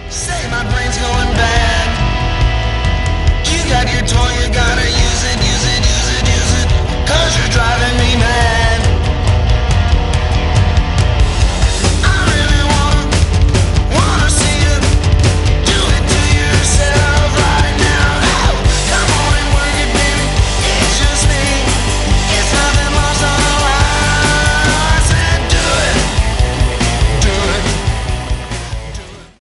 Say my brain's going bad. You got your toy, you gotta use